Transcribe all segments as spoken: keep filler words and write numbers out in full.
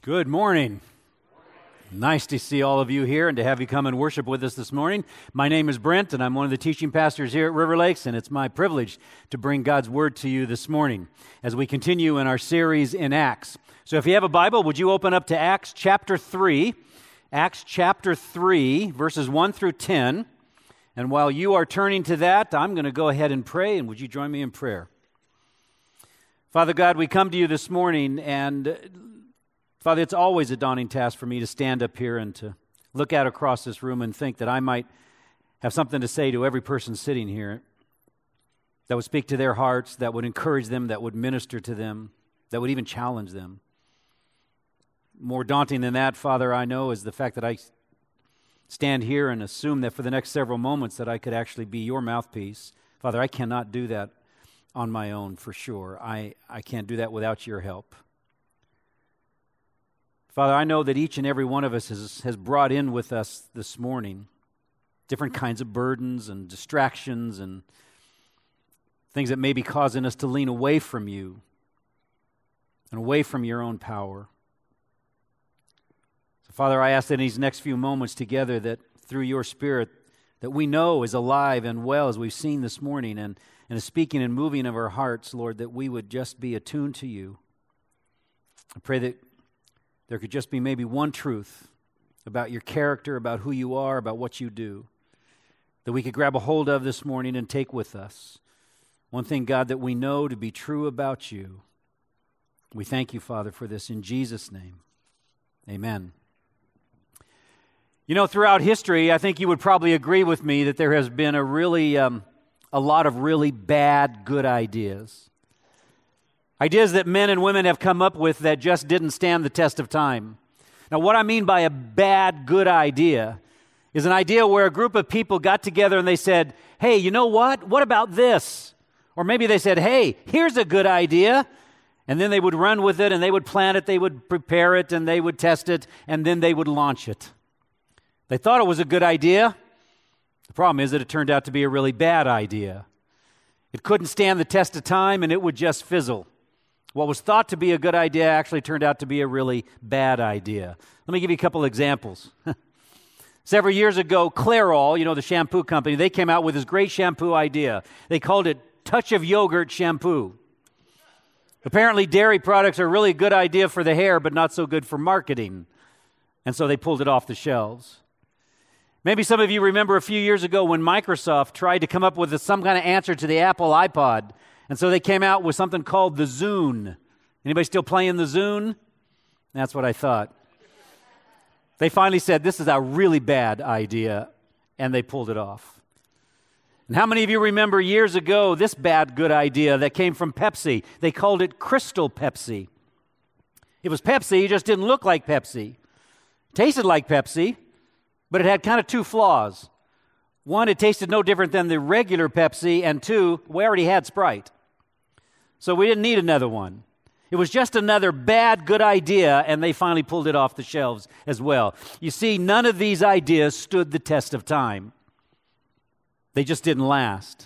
Good morning. Nice to see all of you here and to have you come and worship with us this morning. My name is Brent, and I'm one of the teaching pastors here at River Lakes, and it's my privilege to bring God's Word to you this morning as we continue in our series in Acts. So if you have a Bible, would you open up to Acts chapter three, Acts chapter three, verses one through ten. And while you are turning to that, I'm going to go ahead and pray, and would you join me in prayer? Father God, we come to you this morning, and Father, it's always a daunting task for me to stand up here and to look out across this room and think that I might have something to say to every person sitting here that would speak to their hearts, that would encourage them, that would minister to them, that would even challenge them. More daunting than that, Father, I know, is the fact that I stand here and assume that for the next several moments that I could actually be your mouthpiece. Father, I cannot do that on my own for sure. I, I can't do that without your help. Father, I know that each and every one of us has, has brought in with us this morning different kinds of burdens and distractions and things that may be causing us to lean away from you and away from your own power. So, Father, I ask that in these next few moments together that through your Spirit that we know is alive and well as we've seen this morning and, and is speaking and moving of our hearts, Lord, that we would just be attuned to you. I pray that there could just be maybe one truth about your character, about who you are, about what you do, that we could grab a hold of this morning and take with us. One thing, God, that we know to be true about you. We thank you, Father, for this in Jesus' name. Amen. You know, throughout history, I think you would probably agree with me that there has been a really, um, a lot of really bad, good ideas. Ideas that men and women have come up with that just didn't stand the test of time. Now, what I mean by a bad, good idea is an idea where a group of people got together and they said, hey, you know what? What about this? Or maybe they said, hey, here's a good idea. And then they would run with it and they would plan it, they would prepare it, and they would test it, and then they would launch it. They thought it was a good idea. The problem is that it turned out to be a really bad idea. It couldn't stand the test of time and it would just fizzle. What was thought to be a good idea actually turned out to be a really bad idea. Let me give you a couple examples. Several years ago, Clairol, you know, the shampoo company, they came out with this great shampoo idea. They called it Touch of Yogurt Shampoo. Apparently, dairy products are really a good idea for the hair, but not so good for marketing. And so they pulled it off the shelves. Maybe some of you remember a few years ago when Microsoft tried to come up with some kind of answer to the Apple iPod. And so they came out with something called the Zune. Anybody still playing the Zune? That's what I thought. They finally said, this is a really bad idea, and they pulled it off. And how many of you remember years ago this bad good idea that came from Pepsi? They called it Crystal Pepsi. It was Pepsi, it just didn't look like Pepsi. It tasted like Pepsi, but it had kind of two flaws. One, it tasted no different than the regular Pepsi, and two, we already had Sprite. So we didn't need another one. It was just another bad, good idea, and they finally pulled it off the shelves as well. You see, none of these ideas stood the test of time. They just didn't last.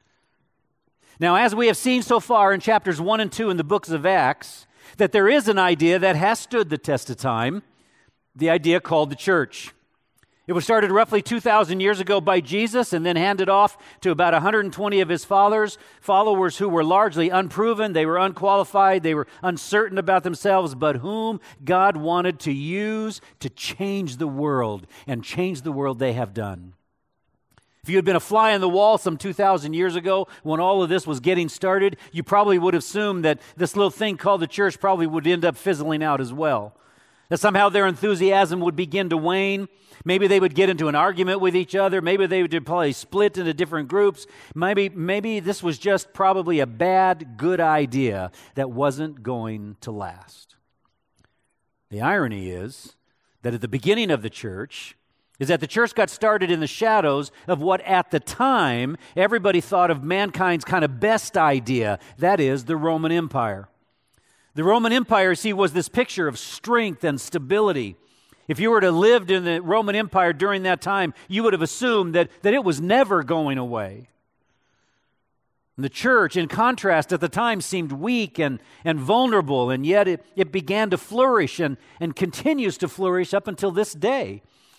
Now, as we have seen so far in chapters one and two in the books of Acts, that there is an idea that has stood the test of time, the idea called the church. It was started roughly two thousand years ago by Jesus and then handed off to about one hundred twenty of his followers, followers who were largely unproven, they were unqualified, they were uncertain about themselves, but whom God wanted to use to change the world, and change the world they have done. If you had been a fly on the wall some two thousand years ago when all of this was getting started, you probably would have assumed that this little thing called the church probably would end up fizzling out as well. That somehow their enthusiasm would begin to wane. Maybe they would get into an argument with each other. Maybe they would probably split into different groups. Maybe, maybe this was just probably a bad, good idea that wasn't going to last. The irony is that at the beginning of the church is that the church got started in the shadows of what at the time everybody thought of mankind's kind of best idea, that is, the Roman Empire. The Roman Empire, see, was this picture of strength and stability. If you were to have lived in the Roman Empire during that time, you would have assumed that, that it was never going away. The church, in contrast, at the time seemed weak and, and vulnerable, and yet it, it began to flourish and, and continues to flourish up until this day.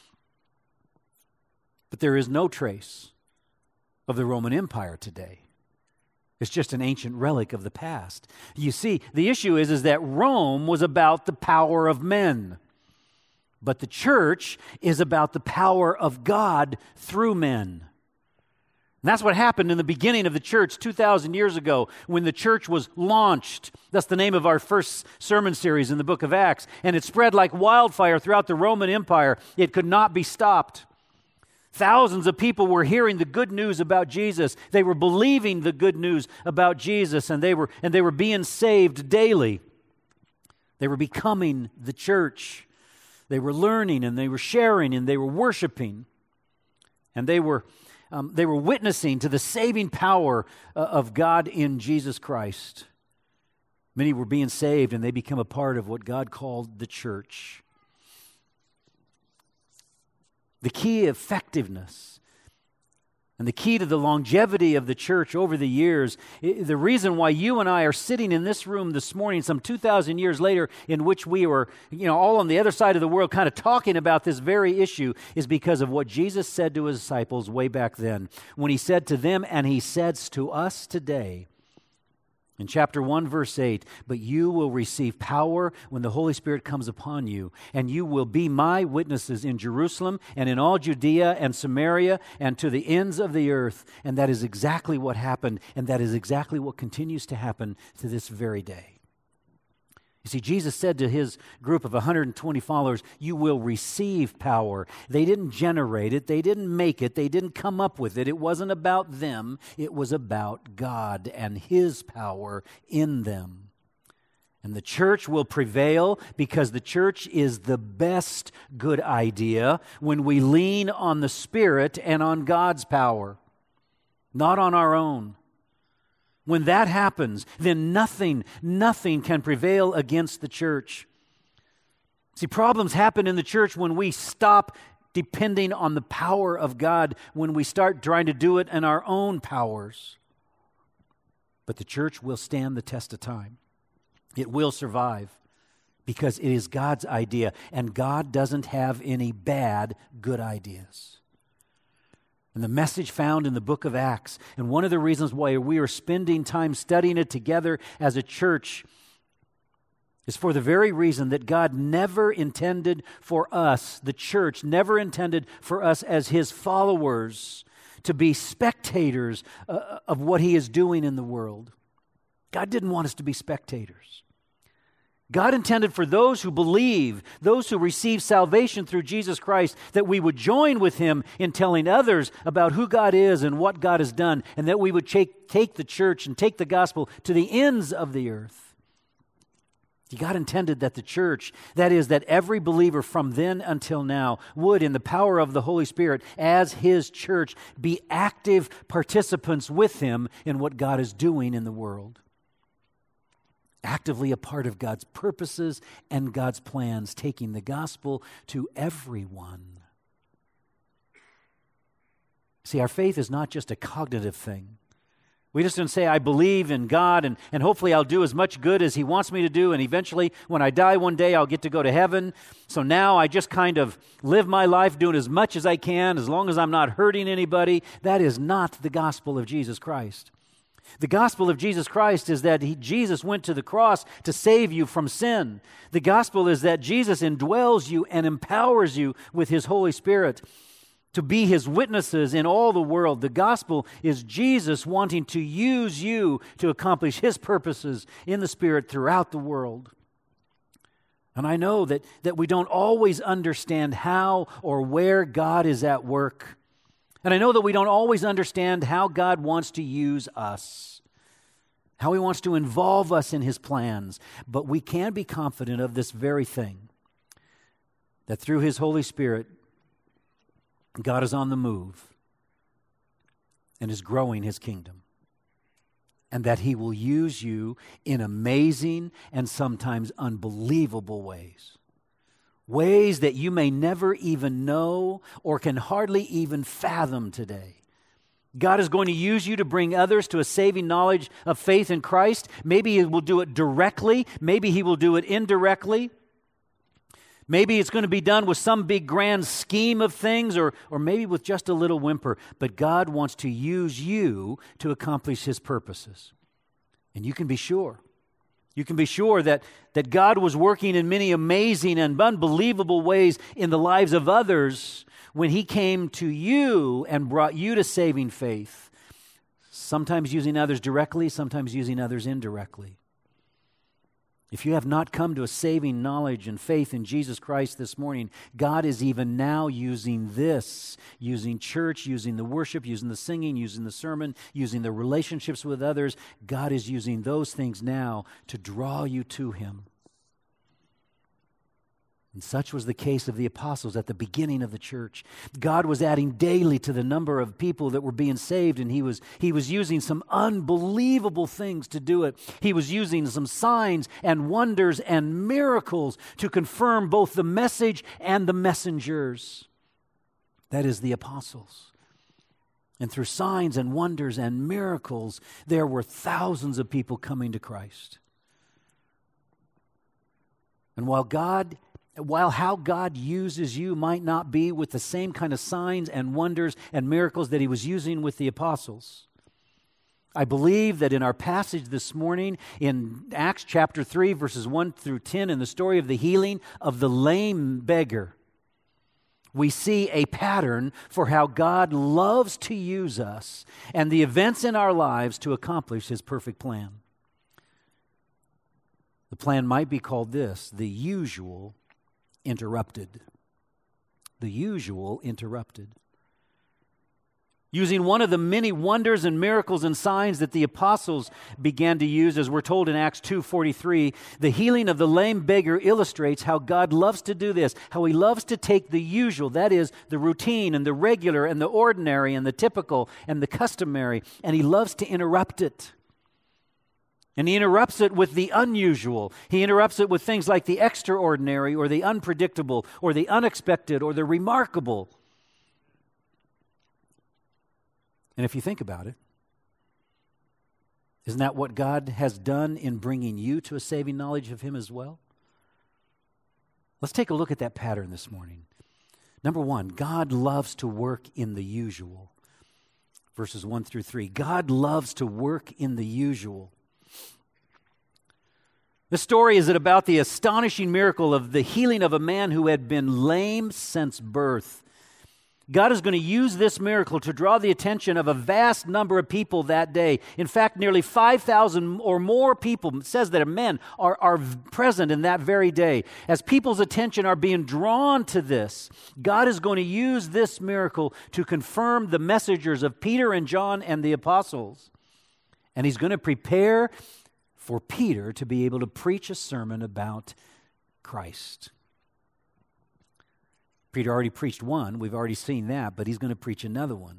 But there is no trace of the Roman Empire today. It's just an ancient relic of the past. You see, the issue is, is that Rome was about the power of men, but the church is about the power of God through men. And that's what happened in the beginning of the church two thousand years ago when the church was launched. That's the name of our first sermon series in the book of Acts. And it spread like wildfire throughout the Roman Empire. It could not be stopped. Thousands of people were hearing the good news about Jesus. They were believing the good news about Jesus, and they were, and they were being saved daily. They were becoming the church. They were learning, and they were sharing, and they were worshiping. And they were Um, they were witnessing to the saving power uh, of God in Jesus Christ. Many were being saved, and they become a part of what God called the church. The key effectiveness and the key to the longevity of the church over the years, the reason why you and I are sitting in this room this morning some two thousand years later, in which we were, you know, all on the other side of the world kind of talking about this very issue, is because of what Jesus said to his disciples way back then, when he said to them, and he says to us today, in chapter one, verse eight, "But you will receive power when the Holy Spirit comes upon you, and you will be my witnesses in Jerusalem and in all Judea and Samaria and to the ends of the earth." And that is exactly what happened, and that is exactly what continues to happen to this very day. You see, Jesus said to his group of one hundred twenty followers, "You will receive power." They didn't generate it. They didn't make it. They didn't come up with it. It wasn't about them. It was about God and his power in them. And the church will prevail because the church is the best good idea when we lean on the Spirit and on God's power, not on our own. When that happens, then nothing, nothing can prevail against the church. See, problems happen in the church when we stop depending on the power of God, when we start trying to do it in our own powers. But the church will stand the test of time. It will survive because it is God's idea, and God doesn't have any bad good ideas. And the message found in the book of Acts, and one of the reasons why we are spending time studying it together as a church, is for the very reason that God never intended for us, the church, never intended for us as his followers to be spectators uh, of what he is doing in the world. God didn't want us to be spectators. God intended for those who believe, those who receive salvation through Jesus Christ, that we would join with him in telling others about who God is and what God has done, and that we would take, take the church and take the gospel to the ends of the earth. God intended that the church, that is, that every believer from then until now, would, in the power of the Holy Spirit, as his church, be active participants with him in what God is doing in the world. Actively a part of God's purposes and God's plans, taking the gospel to everyone. See, our faith is not just a cognitive thing. We just don't say, I believe in God, and, and hopefully I'll do as much good as he wants me to do, and eventually when I die one day I'll get to go to heaven. So now I just kind of live my life doing as much as I can, as long as I'm not hurting anybody. That is not the gospel of Jesus Christ. The gospel of Jesus Christ is that he, Jesus went to the cross to save you from sin. The gospel is that Jesus indwells you and empowers you with his Holy Spirit to be his witnesses in all the world. The gospel is Jesus wanting to use you to accomplish his purposes in the Spirit throughout the world. And I know that, that we don't always understand how or where God is at work. And I know that we don't always understand how God wants to use us, how he wants to involve us in his plans. But we can be confident of this very thing, that through his Holy Spirit, God is on the move and is growing his kingdom. And that he will use you in amazing and sometimes unbelievable ways. Ways that you may never even know or can hardly even fathom today. God is going to use you to bring others to a saving knowledge of faith in Christ. Maybe He will do it directly. Maybe He will do it indirectly. Maybe it's going to be done with some big grand scheme of things, or, or maybe with just a little whimper. But God wants to use you to accomplish His purposes. And you can be sure. You can be sure that, that God was working in many amazing and unbelievable ways in the lives of others when He came to you and brought you to saving faith, sometimes using others directly, sometimes using others indirectly. If you have not come to a saving knowledge and faith in Jesus Christ this morning, God is even now using this, using church, using the worship, using the singing, using the sermon, using the relationships with others. God is using those things now to draw you to Him. And such was the case of the apostles at the beginning of the church. God was adding daily to the number of people that were being saved, and he was, he was using some unbelievable things to do it. He was using some signs and wonders and miracles to confirm both the message and the messengers. That is, the apostles. And through signs and wonders and miracles, there were thousands of people coming to Christ. And while God While how God uses you might not be with the same kind of signs and wonders and miracles that He was using with the apostles, I believe that in our passage this morning, in Acts chapter three, verses one through ten, in the story of the healing of the lame beggar, we see a pattern for how God loves to use us and the events in our lives to accomplish His perfect plan. The plan might be called this: the usual interrupted. The usual interrupted. Using one of the many wonders and miracles and signs that the apostles began to use, as we're told in Acts two forty-three, the healing of the lame beggar illustrates how God loves to do this, how He loves to take the usual, that is, the routine and the regular and the ordinary and the typical and the customary, and He loves to interrupt it. And He interrupts it with the unusual. He interrupts it with things like the extraordinary or the unpredictable or the unexpected or the remarkable. And if you think about it, isn't that what God has done in bringing you to a saving knowledge of Him as well? Let's take a look at that pattern this morning. Number one, God loves to work in the usual. Verses one through three. God loves to work in the usual. The story is about the astonishing miracle of the healing of a man who had been lame since birth. God is going to use this miracle to draw the attention of a vast number of people that day. In fact, nearly five thousand or more people, it says that men, are, are present in that very day. As people's attention are being drawn to this, God is going to use this miracle to confirm the messengers of Peter and John and the apostles. And He's going to prepare for Peter to be able to preach a sermon about Christ. Peter already preached one. We've already seen that, but he's going to preach another one.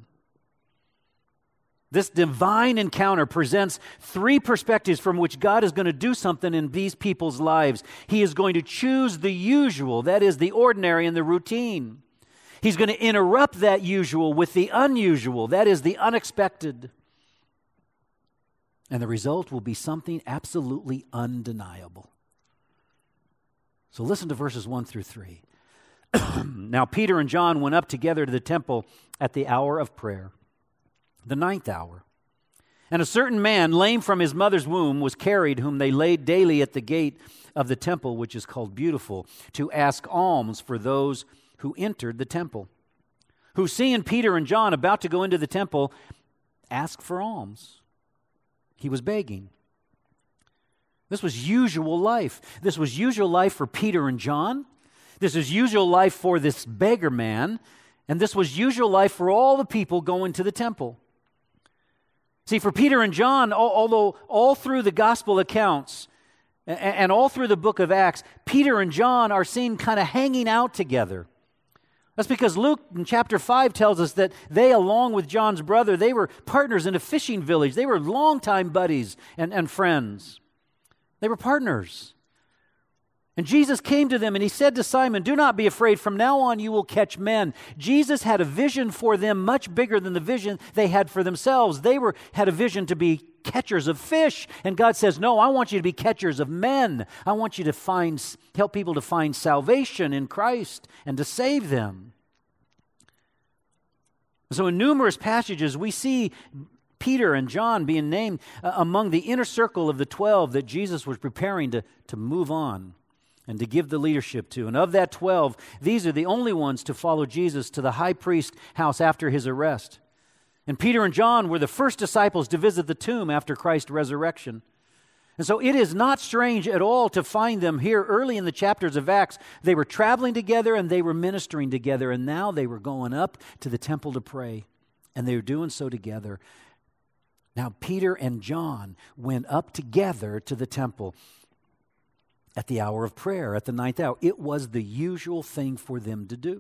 This divine encounter presents three perspectives from which God is going to do something in these people's lives. He is going to choose the usual, that is, the ordinary and the routine. He's going to interrupt that usual with the unusual, that is, the unexpected. And the result will be something absolutely undeniable. So listen to verses one through three. Now Peter and John went up together to the temple at the hour of prayer, the ninth hour. And a certain man, lame from his mother's womb, was carried, whom they laid daily at the gate of the temple, which is called Beautiful, to ask alms for those who entered the temple, who, seeing Peter and John about to go into the temple, asked for alms. He was begging. This was usual life. This was usual life for Peter and John. This was usual life for this beggar man. And this was usual life for all the people going to the temple. See, for Peter and John, although all through the gospel accounts and all through the book of Acts, Peter and John are seen kind of hanging out together. That's because Luke in chapter five tells us that they, along with John's brother, they were partners in a fishing village. They were longtime buddies and, and friends. They were partners. And Jesus came to them and he said to Simon, "Do not be afraid. From now on you will catch men." Jesus had a vision for them much bigger than the vision they had for themselves. They were had a vision to be catchers of fish. And God says, "No, I want you to be catchers of men. I want you to find, help people to find salvation in Christ and to save them." So in numerous passages we see Peter and John being named uh, among the inner circle of the twelve that Jesus was preparing to, to move on and to give the leadership to. And of that twelve, these are the only ones to follow Jesus to the high priest house after his arrest. And Peter and John were the first disciples to visit the tomb after Christ's resurrection. And so it is not strange at all to find them here early in the chapters of Acts. They were traveling together and they were ministering together, and now they were going up to the temple to pray, and they were doing so together. Now Peter and John went up together to the temple at the hour of prayer, at the ninth hour. It was the usual thing for them to do.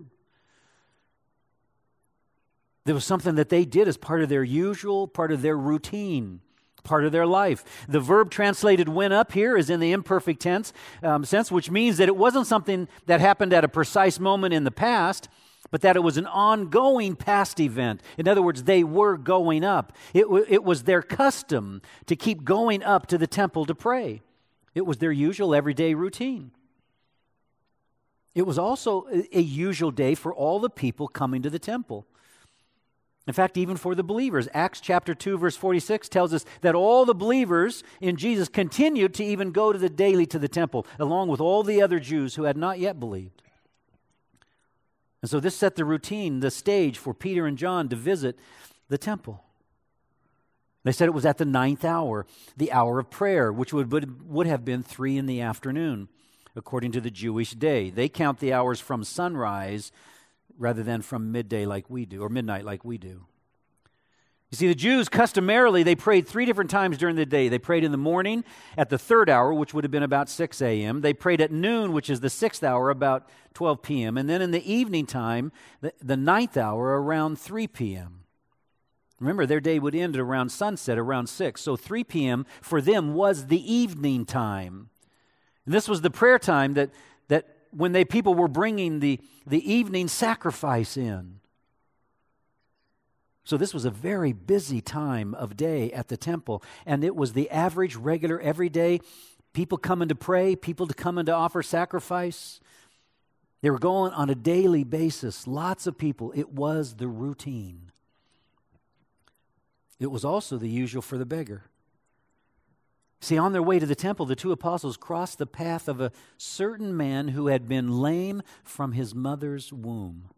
There was something that they did as part of their usual, part of their routine, part of their life. The verb translated "went up" here is in the imperfect tense um, sense, which means that it wasn't something that happened at a precise moment in the past, but that it was an ongoing past event. In other words, they were going up. It, w- it was their custom to keep going up to the temple to pray. It was their usual everyday routine. It was also a, a usual day for all the people coming to the temple. In fact, even for the believers. Acts chapter two, verse forty-six tells us that all the believers in Jesus continued to even go to the daily to the temple, along with all the other Jews who had not yet believed. And so this set the routine, the stage for Peter and John to visit the temple. They said it was at the ninth hour, the hour of prayer, which would, would, would have been three in the afternoon, according to the Jewish day. They count the hours from sunrise rather than from midday like we do, or midnight like we do. You see, the Jews customarily, they prayed three different times during the day. They prayed in the morning at the third hour, which would have been about six a.m. They prayed at noon, which is the sixth hour, about twelve p.m. And then in the evening time, the, the ninth hour, around three p.m. Remember, their day would end at around sunset, around six. So three p.m. for them was the evening time. And this was the prayer time that, that when they people were bringing the, the evening sacrifice in. So this was a very busy time of day at the temple, and it was the average, regular, everyday people coming to pray, people to come in to offer sacrifice. They were going on a daily basis, lots of people. It was the routine. It was also the usual for the beggar. See, on their way to the temple, the two apostles crossed the path of a certain man who had been lame from his mother's womb.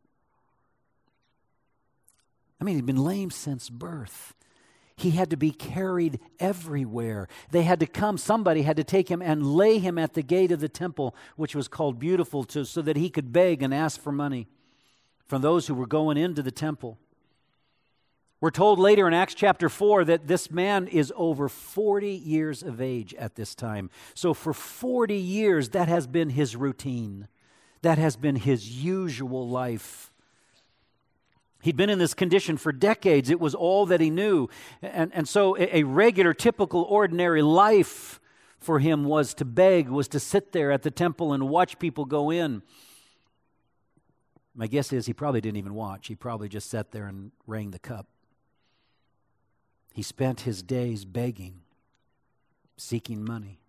I mean, he'd been lame since birth. He had to be carried everywhere. They had to come, somebody had to take him and lay him at the gate of the temple, which was called Beautiful, to, so that he could beg and ask for money from those who were going into the temple. We're told later in Acts chapter four that this man is over forty years of age at this time. So for forty years, that has been his routine. That has been his usual life. He'd been in this condition for decades. It was all that he knew. And, and so a, a regular, typical, ordinary life for him was to beg, was to sit there at the temple and watch people go in. My guess is he probably didn't even watch. He probably just sat there and rang the cup. He spent his days begging, seeking money.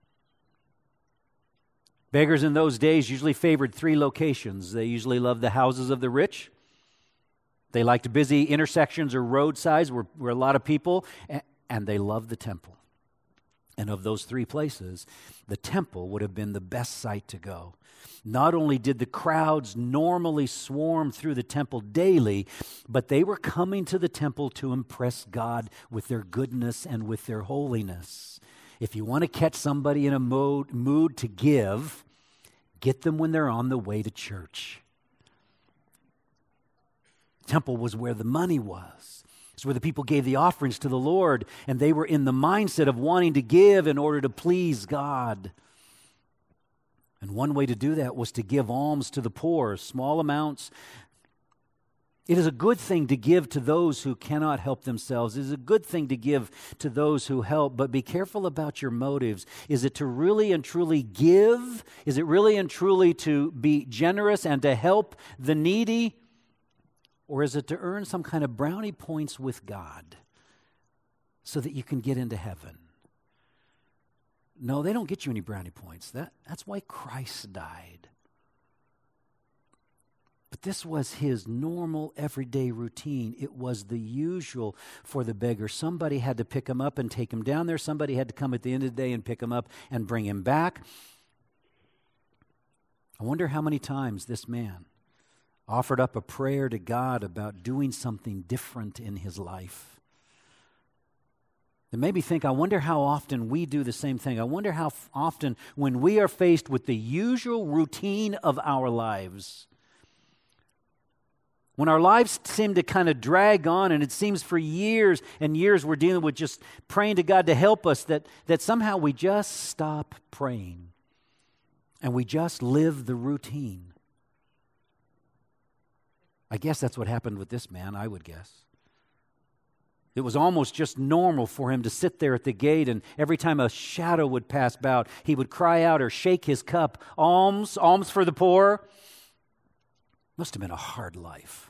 Beggars in those days usually favored three locations. They usually loved the houses of the rich. They liked busy intersections or roadsides where, where a lot of people, and, and they loved the temple. And of those three places, the temple would have been the best site to go. Not only did the crowds normally swarm through the temple daily, but they were coming to the temple to impress God with their goodness and with their holiness. If you want to catch somebody in a mood, mood to give, get them when they're on the way to church. Temple was where the money was. It's where the people gave the offerings to the Lord, and they were in the mindset of wanting to give in order to please God. And one way to do that was to give alms to the poor, small amounts. It is a good thing to give to those who cannot help themselves. It is a good thing to give to those who help, but be careful about your motives. Is it to really and truly give? Is it really and truly to be generous and to help the needy? Or is it to earn some kind of brownie points with God so that you can get into heaven? No, they don't get you any brownie points. That, that's why Christ died. But this was his normal, everyday routine. It was the usual for the beggar. Somebody had to pick him up and take him down there. Somebody had to come at the end of the day and pick him up and bring him back. I wonder how many times this man offered up a prayer to God about doing something different in his life. It made me think, I wonder how often we do the same thing. I wonder how f- often when we are faced with the usual routine of our lives, when our lives seem to kind of drag on and it seems for years and years we're dealing with just praying to God to help us, that, that somehow we just stop praying and we just live the routine. I guess that's what happened with this man, I would guess. It was almost just normal for him to sit there at the gate, and every time a shadow would pass by, he would cry out or shake his cup, alms, alms for the poor. Must have been a hard life.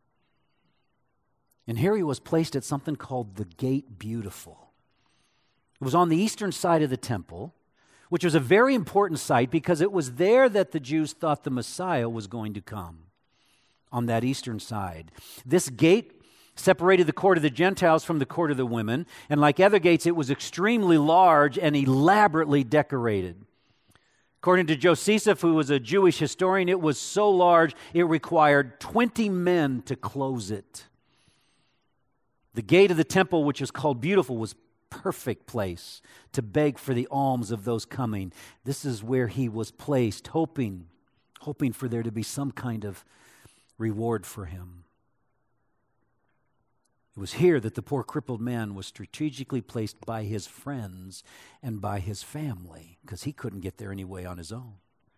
And here he was placed at something called the Gate Beautiful. It was on the eastern side of the temple, which was a very important site because it was there that the Jews thought the Messiah was going to come, on that eastern side. This gate separated the court of the Gentiles from the court of the women, and like other gates, it was extremely large and elaborately decorated. According to Josephus, who was a Jewish historian, it was so large it required twenty men to close it. The gate of the temple, which is called Beautiful, was a perfect place to beg for the alms of those coming. This is where he was placed, hoping, hoping for there to be some kind of reward for him. It was here that the poor crippled man was strategically placed by his friends and by his family, because he couldn't get there anyway on his own.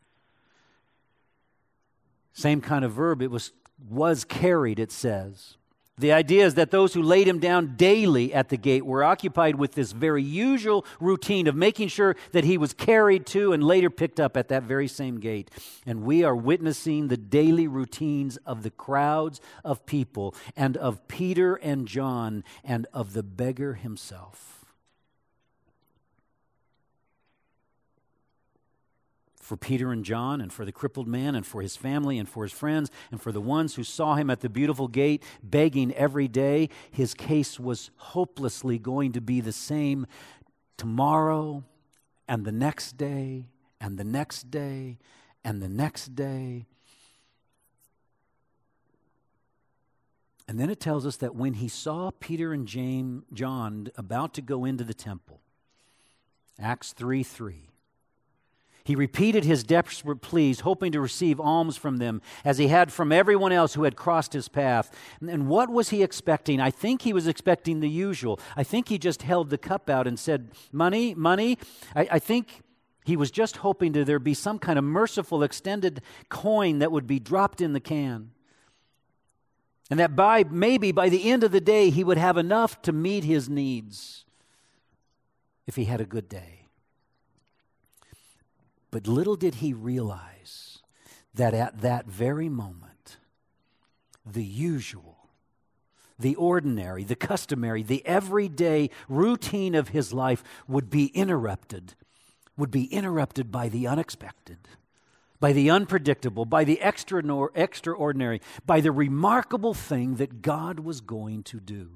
Same kind of verb, it was, was carried, it says. The idea is that those who laid him down daily at the gate were occupied with this very usual routine of making sure that he was carried to and later picked up at that very same gate. And we are witnessing the daily routines of the crowds of people and of Peter and John and of the beggar himself. For Peter and John, and for the crippled man, and for his family, and for his friends, and for the ones who saw him at the beautiful gate begging every day, his case was hopelessly going to be the same tomorrow, and the next day, and the next day, and the next day. And then it tells us that when he saw Peter and James, John about to go into the temple, Acts three three, he repeated his desperate pleas, hoping to receive alms from them, as he had from everyone else who had crossed his path. And what was he expecting? I think he was expecting the usual. I think he just held the cup out and said, money, money. I, I think he was just hoping that there be some kind of merciful extended coin that would be dropped in the can. And that by maybe by the end of the day, he would have enough to meet his needs if he had a good day. But little did he realize that at that very moment, the usual, the ordinary, the customary, the everyday routine of his life would be interrupted, would be interrupted by the unexpected, by the unpredictable, by the extraordinary, by the remarkable thing that God was going to do.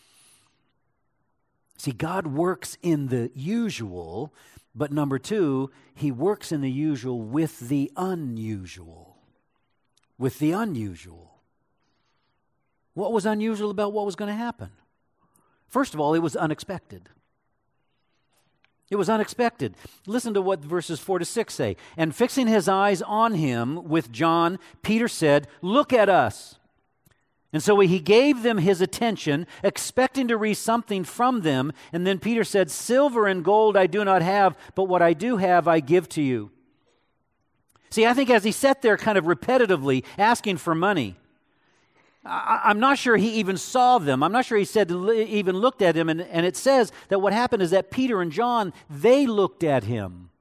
See, God works in the usual. But number two, he works in the usual with the unusual. With the unusual. What was unusual about what was going to happen? First of all, it was unexpected. It was unexpected. Listen to what verses four to six say. And fixing his eyes on him with John, Peter said, "Look at us." And so he gave them his attention, expecting to receive something from them. And then Peter said, "Silver and gold I do not have, but what I do have I give to you." See, I think as he sat there kind of repetitively asking for money, I, I'm not sure he even saw them. I'm not sure he said even looked at him. And, and it says that what happened is that Peter and John, they looked at him.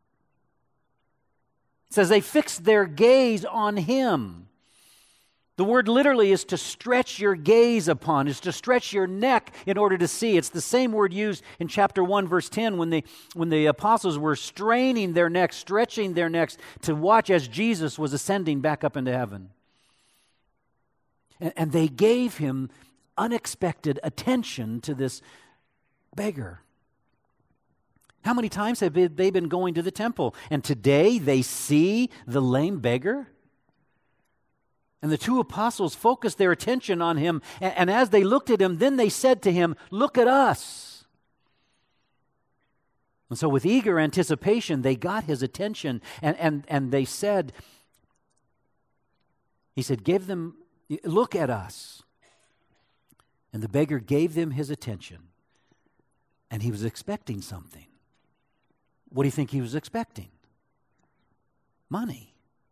It says they fixed their gaze on him. The word literally is to stretch your gaze upon, is to stretch your neck in order to see. It's the same word used in chapter one, verse ten, when the, when the apostles were straining their necks, stretching their necks to watch as Jesus was ascending back up into heaven. And, and they gave him unexpected attention to this beggar. How many times have they been going to the temple? And today they see the lame beggar? And the two apostles focused their attention on him. And, and as they looked at him, then they said to him, "Look at us." And so with eager anticipation, they got his attention. And, and, and they said, he said, "Give them, look at us." And the beggar gave them his attention. And he was expecting something. What do you think he was expecting? Money.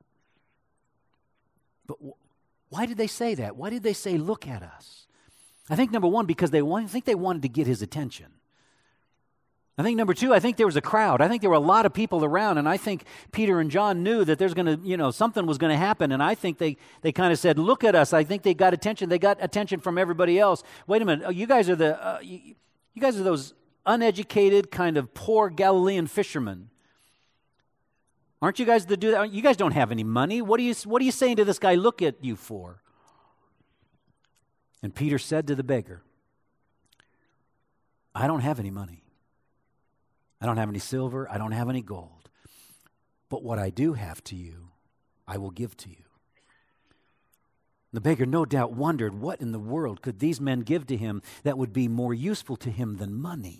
But why did they say that? Why did they say, "Look at us"? I think, number one, because they wanted, I think they wanted to get his attention. I think, number two, I think there was a crowd. I think there were a lot of people around, and I think Peter and John knew that there's going to, you know, something was going to happen, and I think they, they kind of said, "Look at us." I think they got attention. They got attention from everybody else. Wait a minute. Oh, you guys are the, uh, you, you guys are those uneducated, kind of poor Galilean fishermen. Aren't you guys the do that? You guys don't have any money. What are you what are you saying to this guy, "Look at you" for? And Peter said to the beggar, "I don't have any money. I don't have any silver. I don't have any gold. But what I do have to you, I will give to you." The beggar no doubt wondered, what in the world could these men give to him that would be more useful to him than money?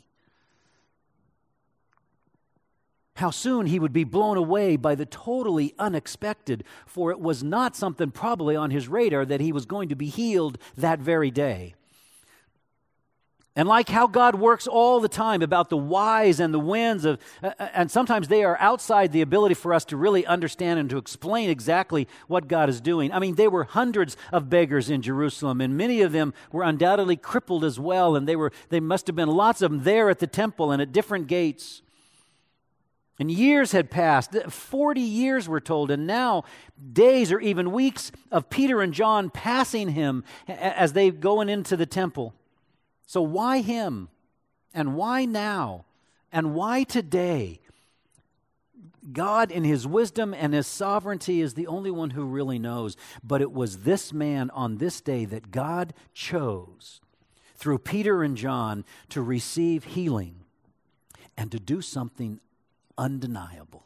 How soon he would be blown away by the totally unexpected, for it was not something probably on his radar that he was going to be healed that very day. And like how God works all the time about the whys and the winds, of, uh, and sometimes they are outside the ability for us to really understand and to explain exactly what God is doing. I mean, there were hundreds of beggars in Jerusalem, and many of them were undoubtedly crippled as well, and they were they must have been lots of them there at the temple and at different gates. And years had passed, forty years we're told, and now days or even weeks of Peter and John passing him as they going into the temple. So why him? And why now? And why today? God in his wisdom and his sovereignty is the only one who really knows. But it was this man on this day that God chose through Peter and John to receive healing and to do something undeniable.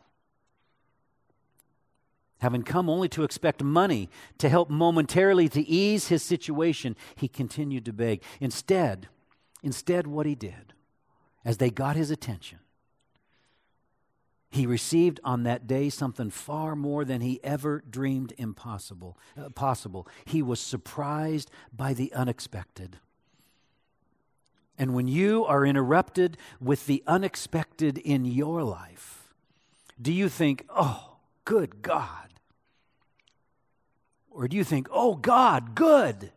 Having come only to expect money to help momentarily to ease his situation, he continued to beg. Instead, instead what he did, as they got his attention, he received on that day something far more than he ever dreamed impossible. Uh, possible. He was surprised by the unexpected. And when you are interrupted with the unexpected in your life, do you think, "Oh, good God"? Or do you think, "Oh, God, good"?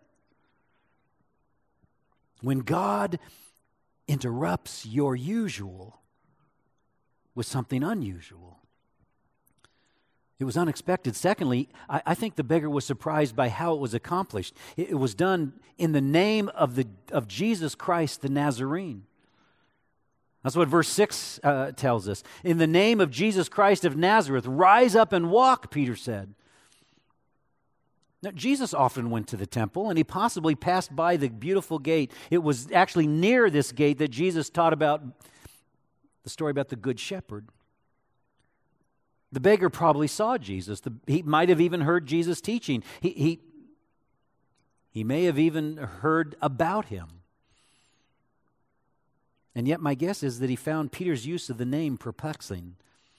When God interrupts your usual with something unusual, it was unexpected. Secondly, I, I think the beggar was surprised by how it was accomplished. It, it was done in the name of the of Jesus Christ the Nazarene. That's what verse six uh, tells us. "In the name of Jesus Christ of Nazareth, rise up and walk," Peter said. Now, Jesus often went to the temple, and he possibly passed by the beautiful gate. It was actually near this gate that Jesus taught about the story about the Good Shepherd. The beggar probably saw Jesus. The, he might have even heard Jesus teaching. He, he, he may have even heard about him. And yet my guess is that he found Peter's use of the name perplexing.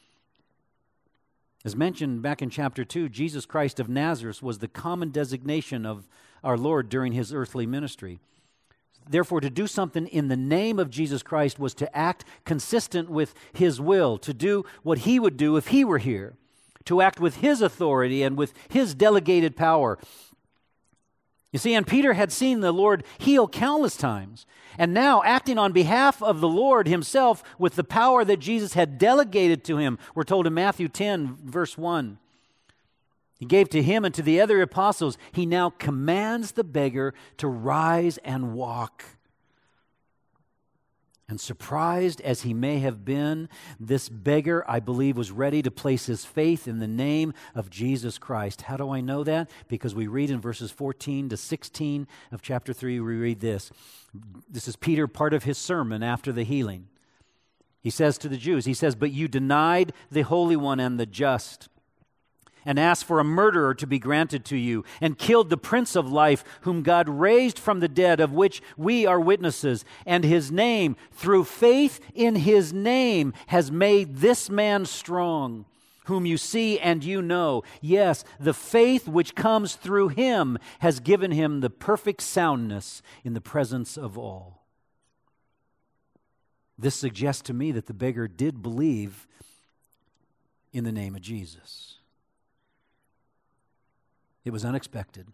As mentioned back in chapter two, Jesus Christ of Nazareth was the common designation of our Lord during his earthly ministry. Therefore, to do something in the name of Jesus Christ was to act consistent with his will, to do what he would do if he were here, to act with his authority and with his delegated power. You see, and Peter had seen the Lord heal countless times. And now, acting on behalf of the Lord himself with the power that Jesus had delegated to him, we're told in Matthew ten, verse one, he gave to him and to the other apostles, he now commands the beggar to rise and walk. And surprised as he may have been, this beggar, I believe, was ready to place his faith in the name of Jesus Christ. How do I know that? Because we read in verses fourteen to sixteen of chapter three, we read this. This is Peter, part of his sermon after the healing. He says to the Jews, he says, "But you denied the Holy One and the just, and asked for a murderer to be granted to you, and killed the Prince of Life, whom God raised from the dead, of which we are witnesses. And his name, through faith in his name, has made this man strong, whom you see and you know. Yes, the faith which comes through him has given him the perfect soundness in the presence of all." This suggests to me that the beggar did believe in the name of Jesus. It was unexpected.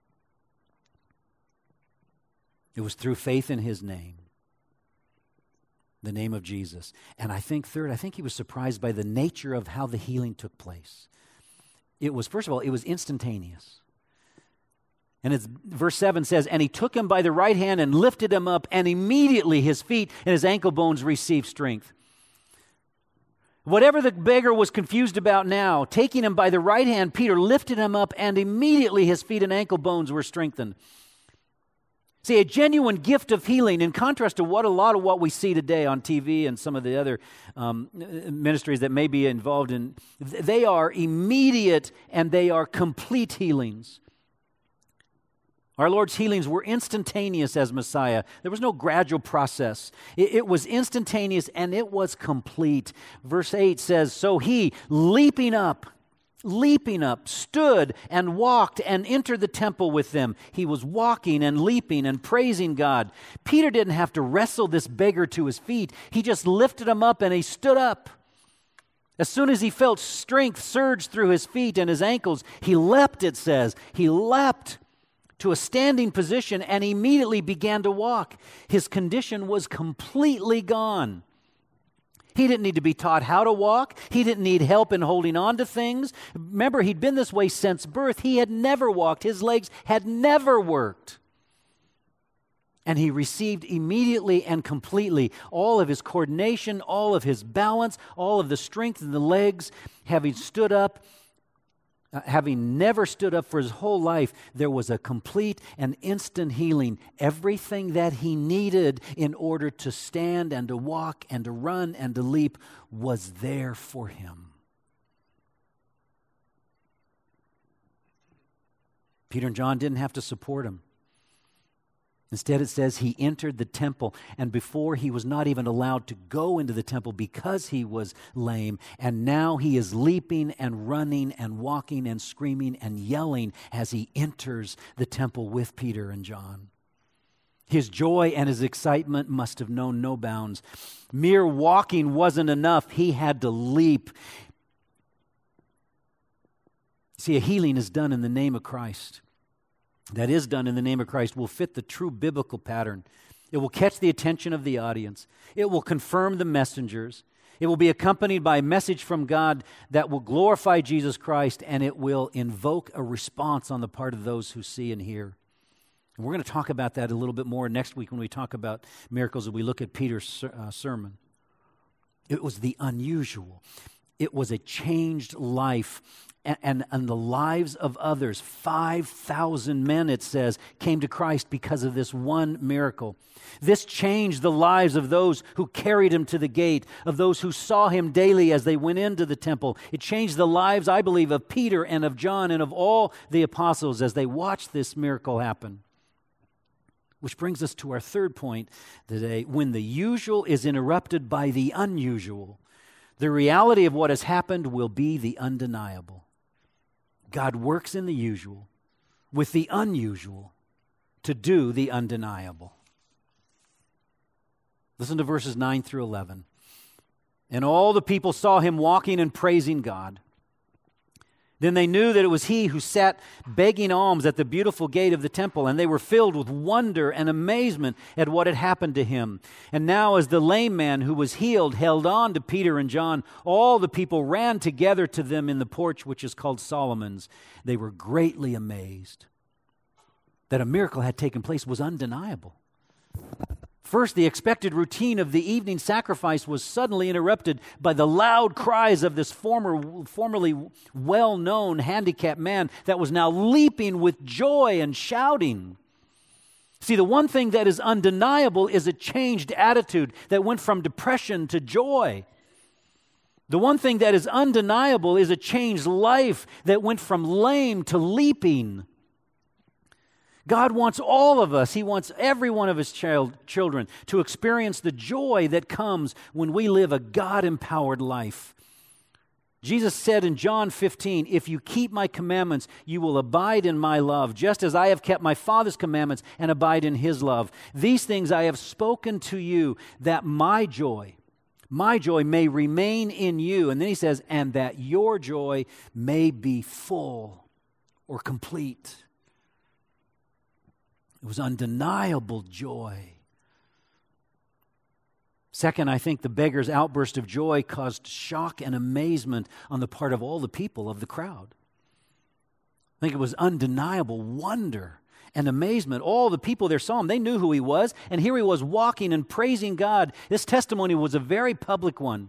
It was through faith in his name, the name of Jesus. And I think, third, I think he was surprised by the nature of how the healing took place. It was, first of all, it was instantaneous. And it's, verse seven says, "And he took him by the right hand and lifted him up, and immediately his feet and his ankle bones received strength." Whatever the beggar was confused about now, taking him by the right hand, Peter lifted him up, and immediately his feet and ankle bones were strengthened. See, a genuine gift of healing, in contrast to what a lot of what we see today on T V and some of the other um, ministries that may be involved in, they are immediate and they are complete healings. Our Lord's healings were instantaneous as Messiah. There was no gradual process. It, it was instantaneous and it was complete. Verse eight says, "So he, leaping up, leaping up, stood and walked and entered the temple with them." He was walking and leaping and praising God. Peter didn't have to wrestle this beggar to his feet. He just lifted him up and he stood up. As soon as he felt strength surge through his feet and his ankles, he leapt, it says. He leapt to a standing position and immediately began to walk. His condition was completely gone. He didn't need to be taught how to walk. He didn't need help in holding on to things. Remember, he'd been this way since birth. He had never walked. His legs had never worked. And he received immediately and completely all of his coordination, all of his balance, all of the strength in the legs, having stood up. Uh, having never stood up for his whole life, there was a complete and instant healing. Everything that he needed in order to stand and to walk and to run and to leap was there for him. Peter and John didn't have to support him. Instead, it says he entered the temple, and before he was not even allowed to go into the temple because he was lame, and now he is leaping and running and walking and screaming and yelling as he enters the temple with Peter and John. His joy and his excitement must have known no bounds. Mere walking wasn't enough. He had to leap. See, a healing is done in the name of Christ. That is done in the name of Christ will fit the true biblical pattern. It will catch the attention of the audience. It will confirm the messengers. It will be accompanied by a message from God that will glorify Jesus Christ, and it will invoke a response on the part of those who see and hear. And we're going to talk about that a little bit more next week when we talk about miracles and we look at Peter's uh, sermon. It was the unusual. It was a changed life. And, and, and the lives of others, five thousand men, it says, came to Christ because of this one miracle. This changed the lives of those who carried him to the gate, of those who saw him daily as they went into the temple. It changed the lives, I believe, of Peter and of John and of all the apostles as they watched this miracle happen. Which brings us to our third point today. When the usual is interrupted by the unusual, the reality of what has happened will be the undeniable. God works in the usual with the unusual to do the undeniable. Listen to verses nine through eleven. And all the people saw him walking and praising God. Then they knew that it was he who sat begging alms at the beautiful gate of the temple, and they were filled with wonder and amazement at what had happened to him. And now as the lame man who was healed held on to Peter and John, all the people ran together to them in the porch which is called Solomon's. They were greatly amazed. That a miracle had taken place was undeniable. First, the expected routine of the evening sacrifice was suddenly interrupted by the loud cries of this former, formerly well-known handicapped man that was now leaping with joy and shouting. See, the one thing that is undeniable is a changed attitude that went from depression to joy. The one thing that is undeniable is a changed life that went from lame to leaping. God wants all of us, He wants every one of His child, children to experience the joy that comes when we live a God-empowered life. Jesus said in John fifteen, "If you keep my commandments, you will abide in my love, just as I have kept my Father's commandments and abide in His love. These things I have spoken to you, that my joy, my joy may remain in you." And then He says, "and that your joy may be full or complete." It was undeniable joy. Second, I think the beggar's outburst of joy caused shock and amazement on the part of all the people of the crowd. I think it was undeniable wonder and amazement. All the people there saw him. They knew who he was, and here he was walking and praising God. This testimony was a very public one.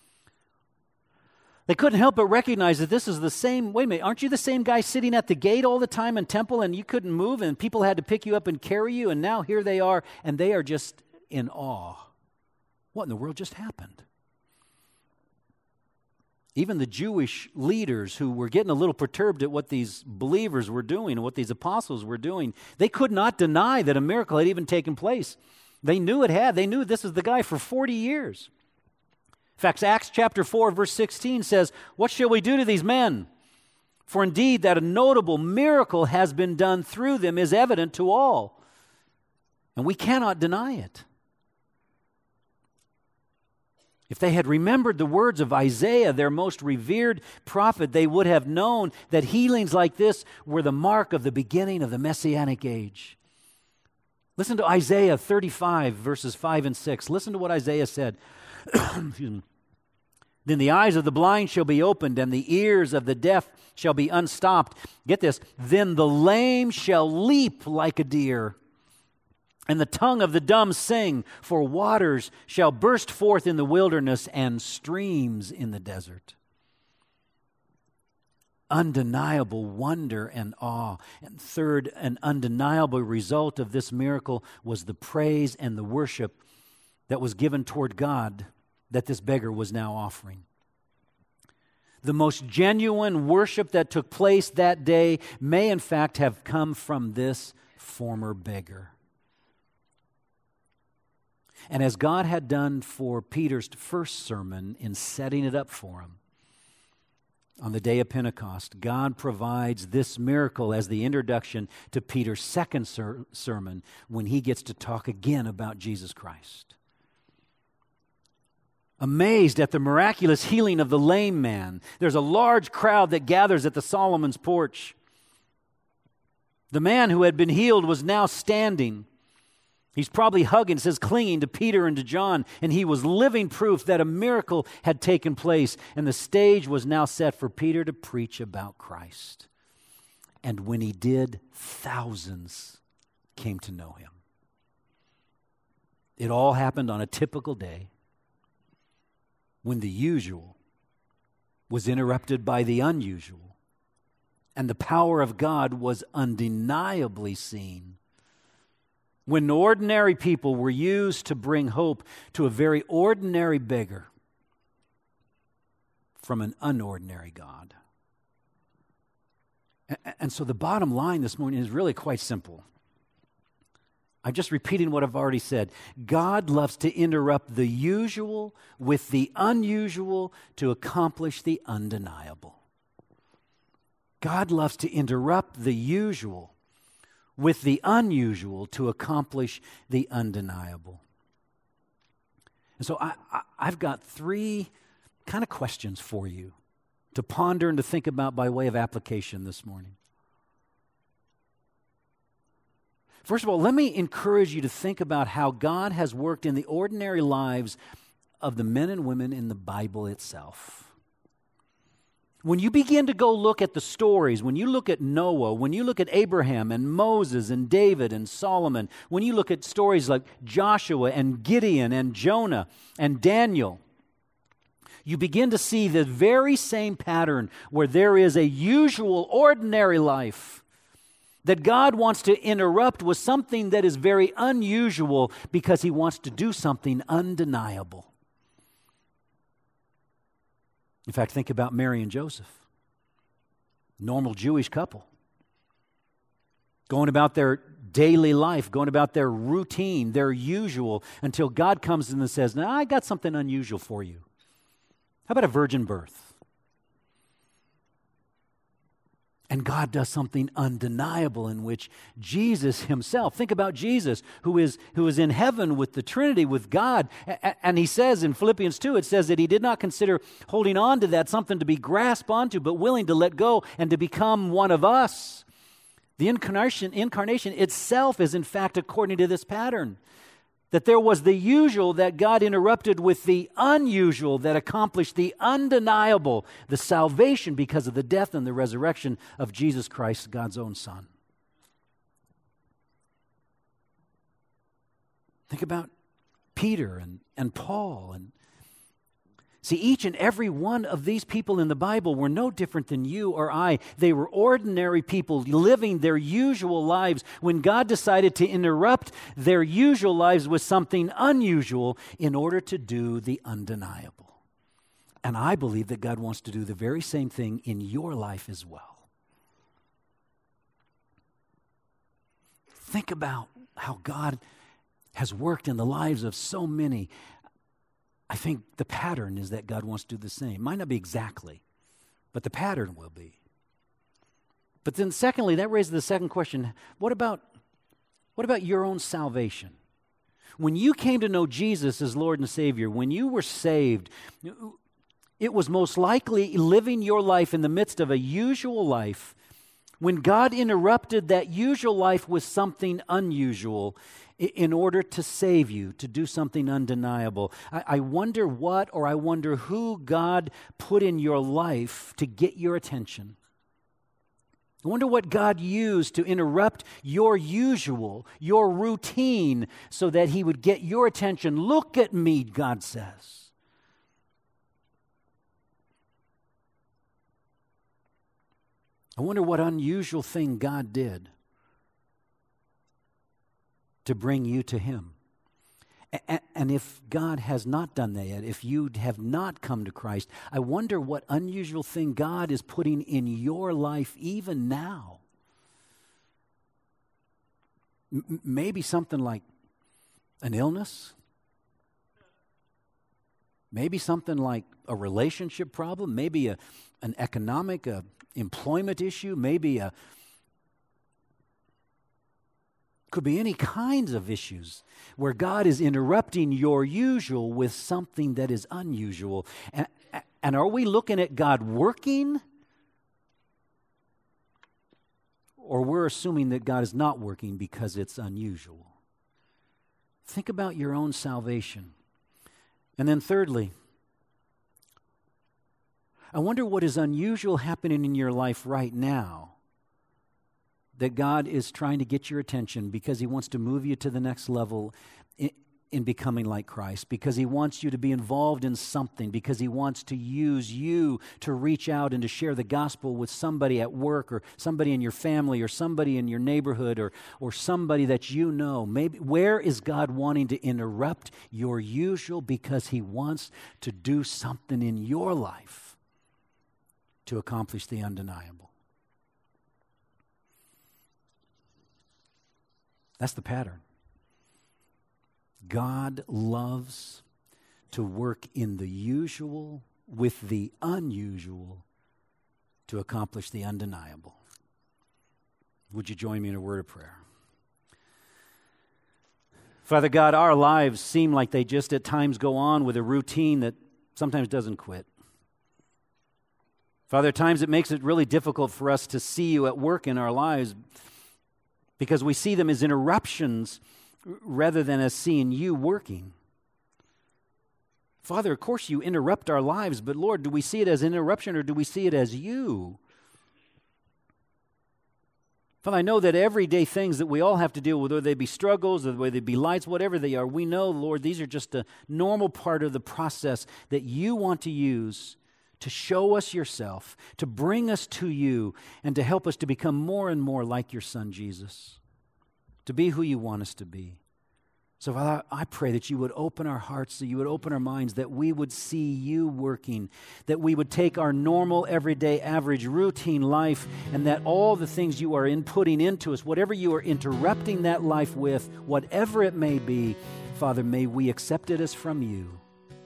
They couldn't help but recognize that this is the same, wait a minute, aren't you the same guy sitting at the gate all the time in temple and you couldn't move and people had to pick you up and carry you, and now here they are and they are just in awe. What in the world just happened? Even the Jewish leaders who were getting a little perturbed at what these believers were doing and what these apostles were doing, they could not deny that a miracle had even taken place. They knew it had. They knew this was the guy for forty years. In fact, Acts chapter four, verse sixteen says, "What shall we do to these men? For indeed that a notable miracle has been done through them is evident to all, and we cannot deny it." If they had remembered the words of Isaiah, their most revered prophet, they would have known that healings like this were the mark of the beginning of the Messianic age. Listen to Isaiah thirty-five, verses five and six. Listen to what Isaiah said. Excuse me. "Then the eyes of the blind shall be opened, and the ears of the deaf shall be unstopped." Get this. "Then the lame shall leap like a deer, and the tongue of the dumb sing, for waters shall burst forth in the wilderness and streams in the desert." Undeniable wonder and awe. And third, an undeniable result of this miracle was the praise and the worship that was given toward God that this beggar was now offering. The most genuine worship that took place that day may in fact have come from this former beggar. And as God had done for Peter's first sermon in setting it up for him, on the day of Pentecost, God provides this miracle as the introduction to Peter's second ser- sermon when he gets to talk again about Jesus Christ. Amazed at the miraculous healing of the lame man, there's a large crowd that gathers at the Solomon's porch. The man who had been healed was now standing. He's probably hugging, it says, clinging to Peter and to John, and he was living proof that a miracle had taken place, and the stage was now set for Peter to preach about Christ. And when he did, thousands came to know him. It all happened on a typical day when the usual was interrupted by the unusual, and the power of God was undeniably seen. When ordinary people were used to bring hope to a very ordinary beggar from an unordinary God. And so the bottom line this morning is really quite simple. I'm just repeating what I've already said. God loves to interrupt the usual with the unusual to accomplish the undeniable. God loves to interrupt the usual with the unusual to accomplish the undeniable. And so I, I, I've got three kind of questions for you to ponder and to think about by way of application this morning. First of all, let me encourage you to think about how God has worked in the ordinary lives of the men and women in the Bible itself. When you begin to go look at the stories, when you look at Noah, when you look at Abraham and Moses and David and Solomon, when you look at stories like Joshua and Gideon and Jonah and Daniel, you begin to see the very same pattern where there is a usual, ordinary life that God wants to interrupt with something that is very unusual because He wants to do something undeniable. In fact, think about Mary and Joseph, normal Jewish couple, going about their daily life, going about their routine, their usual, until God comes in and says, "Now, I got something unusual for you. How about a virgin birth?" And God does something undeniable in which Jesus Himself, think about Jesus, who is, who is in heaven with the Trinity, with God. And He says in Philippians two, it says that He did not consider holding on to that something to be grasped onto, but willing to let go and to become one of us. The incarnation, incarnation itself is in fact according to this pattern. That there was the usual that God interrupted with the unusual that accomplished the undeniable, the salvation because of the death and the resurrection of Jesus Christ, God's own Son. Think about Peter and, and Paul. And see, each and every one of these people in the Bible were no different than you or I. They were ordinary people living their usual lives when God decided to interrupt their usual lives with something unusual in order to do the undeniable. And I believe that God wants to do the very same thing in your life as well. Think about how God has worked in the lives of so many. I think the pattern is that God wants to do the same. Might not be exactly, but the pattern will be. But then secondly, that raises the second question, what about, what about your own salvation? When you came to know Jesus as Lord and Savior, when you were saved, it was most likely living your life in the midst of a usual life when God interrupted that usual life with something unusual in order to save you, to do something undeniable. I, I wonder what or I wonder who God put in your life to get your attention. I wonder what God used to interrupt your usual, your routine, so that He would get your attention. Look at me, God says. I wonder what unusual thing God did to bring you to Him. A- and if God has not done that yet, if you have not come to Christ, I wonder what unusual thing God is putting in your life even now. M- maybe something like an illness. Maybe something like a relationship problem. Maybe a, an economic, a employment issue. Maybe a Could be any kinds of issues where God is interrupting your usual with something that is unusual. And, and are we looking at God working? Or we're assuming that God is not working because it's unusual? Think about your own salvation. And then thirdly, I wonder what is unusual happening in your life right now that God is trying to get your attention because He wants to move you to the next level in, in becoming like Christ, because He wants you to be involved in something, because He wants to use you to reach out and to share the gospel with somebody at work or somebody in your family or somebody in your neighborhood or, or somebody that you know. Maybe where is God wanting to interrupt your usual because He wants to do something in your life to accomplish the undeniable? That's the pattern. God loves to work in the usual with the unusual to accomplish the undeniable. Would you join me in a word of prayer? Father God, our lives seem like they just at times go on with a routine that sometimes doesn't quit. Father, at times it makes it really difficult for us to see you at work in our lives because we see them as interruptions rather than as seeing you working. Father, of course you interrupt our lives, but Lord, do we see it as an interruption or do we see it as you? Father, I know that everyday things that we all have to deal with, whether they be struggles, or whether they be lights, whatever they are, we know, Lord, these are just a normal part of the process that you want to use to show us yourself, to bring us to you, and to help us to become more and more like your Son, Jesus, to be who you want us to be. So, Father, I pray that you would open our hearts, that you would open our minds, that we would see you working, that we would take our normal, everyday, average, routine life, and that all the things you are inputting into us, whatever you are interrupting that life with, whatever it may be, Father, may we accept it as from you.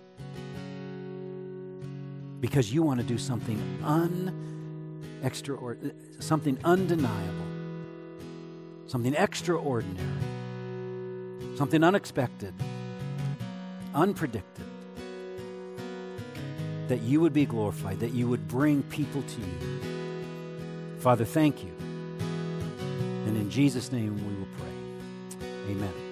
Because you want to do something un extraordinary, something undeniable, something extraordinary, something unexpected, unpredicted, that you would be glorified, that you would bring people to you. Father, thank you. And in Jesus' name we will pray. Amen.